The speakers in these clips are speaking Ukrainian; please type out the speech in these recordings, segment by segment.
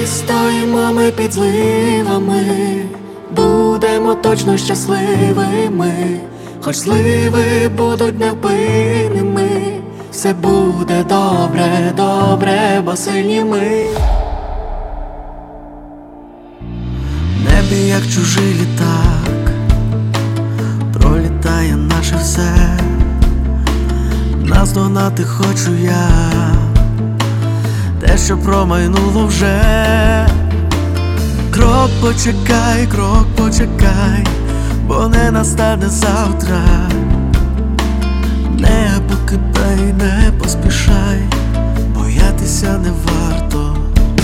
Вистоїмо ми під зливами, будемо точно щасливими, хоч зливи будуть невпинними. Все буде добре, добре, бо сильні ми. В небі, як чужий літак, пролітає наше все. Наздогнати хочу я те, що промайнуло вже. Крок почекай, бо не настане завтра. Не покидай, не поспішай, боятися не варто.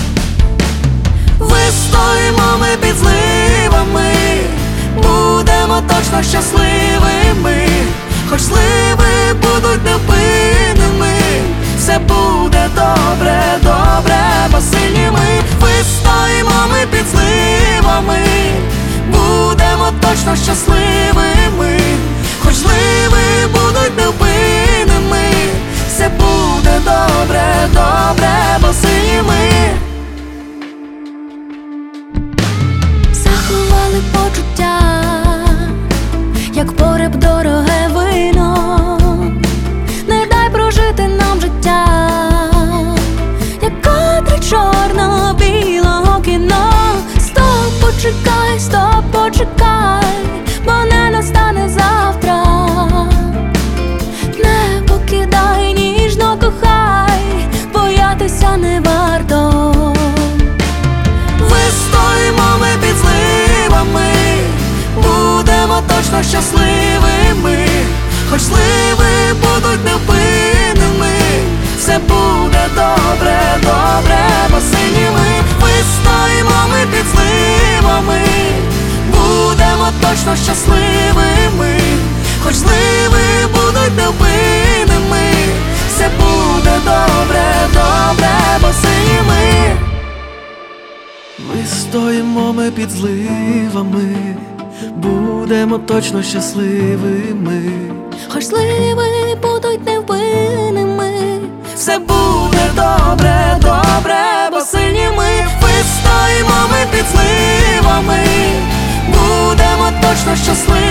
Вистоїмо ми під зливами, будемо точно щасливими, хоч зливи будуть невпинними. Все буде добре, добре, бо сильні ми. Вистоїмо ми під зливами, будемо точно щасливими, хоч зливи будуть невпинними. Все буде добре, добре, бо сильні ми. Заховали почуття, як пореб дороге вино. Не дай прожити нам життя, як кадри чорно-білого кіно. Стоп, почекай, бо не настане завтра. Не покидай, ніжно кохай, боятися не варто. Вистоїмо ми під зливами, будемо точно щасливими, хоч зливи будуть невпинними. Все буде добре, добре, бо сильні ми. Вистоїмо ми під зливами, будемо точно щасливими, хоч зливи будуть невпинними. Все буде добре, добре, бо сильні ми. Вистоїмо ми під зливами, будемо точно щасливими, Хоч зливи будуть невпинними. Все буде добре, добре, бо сильні ми. Вистоїмо ми під зливами, будемо точно щасливими.